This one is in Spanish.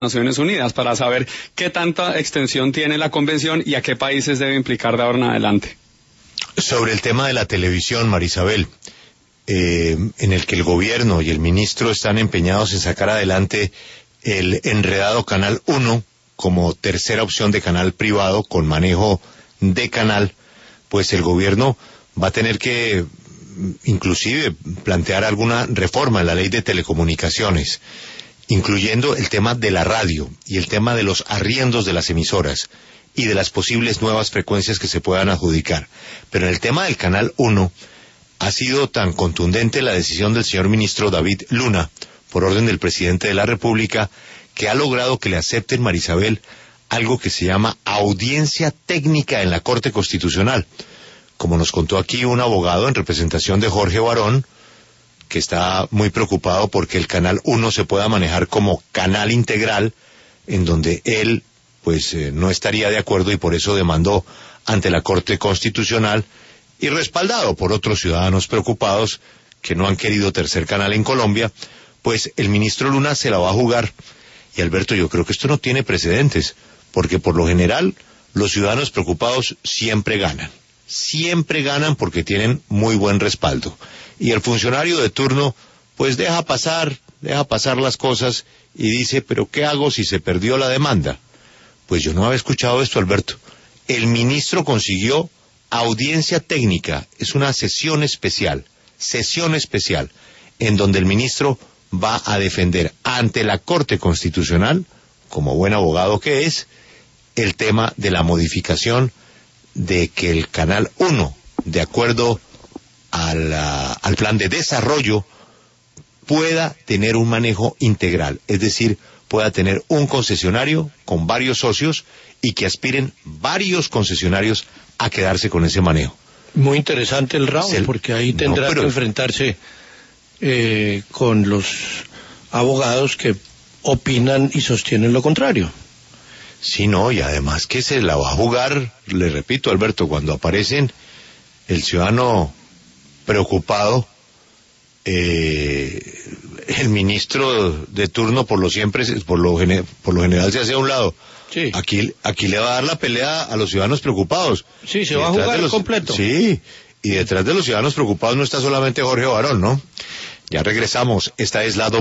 Naciones Unidas para saber qué tanta extensión tiene la convención y a qué países debe implicar de ahora en adelante. Sobre el tema de la televisión, Marisabel, en el que el gobierno y el ministro están empeñados en sacar adelante el enredado Canal 1 como tercera opción de canal privado con manejo de canal, pues el gobierno va a tener que inclusive plantear alguna reforma en la ley de telecomunicaciones, incluyendo el tema de la radio y el tema de los arriendos de las emisoras y de las posibles nuevas frecuencias que se puedan adjudicar. Pero en el tema del Canal 1 ha sido tan contundente la decisión del señor ministro David Luna, por orden del presidente de la República, que ha logrado que le acepten, Marisabel, algo que se llama audiencia técnica en la Corte Constitucional. Como nos contó aquí un abogado en representación de Jorge Barón, que está muy preocupado porque el Canal 1 se pueda manejar como canal integral, en donde él no estaría de acuerdo y por eso demandó ante la Corte Constitucional, y respaldado por otros ciudadanos preocupados que no han querido tercer canal en Colombia, pues el ministro Luna se la va a jugar. Y Alberto, yo creo que esto no tiene precedentes, porque por lo general los ciudadanos preocupados siempre ganan porque tienen muy buen respaldo. Y el funcionario de turno pues deja pasar las cosas y dice, pero ¿qué hago si se perdió la demanda? Pues yo no había escuchado esto, Alberto. El ministro consiguió audiencia técnica, es una sesión especial, en donde el ministro va a defender ante la Corte Constitucional, como buen abogado que es, el tema de la modificación de que el Canal 1, de acuerdo al plan de desarrollo, pueda tener un manejo integral, es decir, pueda tener un concesionario con varios socios y que aspiren varios concesionarios a quedarse con ese manejo. Muy interesante el round, porque ahí tendrá que enfrentarse con los abogados que opinan y sostienen lo contrario. Sí, no, y además que se la va a jugar, le repito, Alberto, cuando aparecen el ciudadano preocupado, el ministro de turno por lo general se hace a un lado. Sí. Aquí le va a dar la pelea a los ciudadanos preocupados. Sí, se va a jugar completo. Sí, y detrás de los ciudadanos preocupados no está solamente Jorge Barón, ¿no? Ya regresamos, esta es la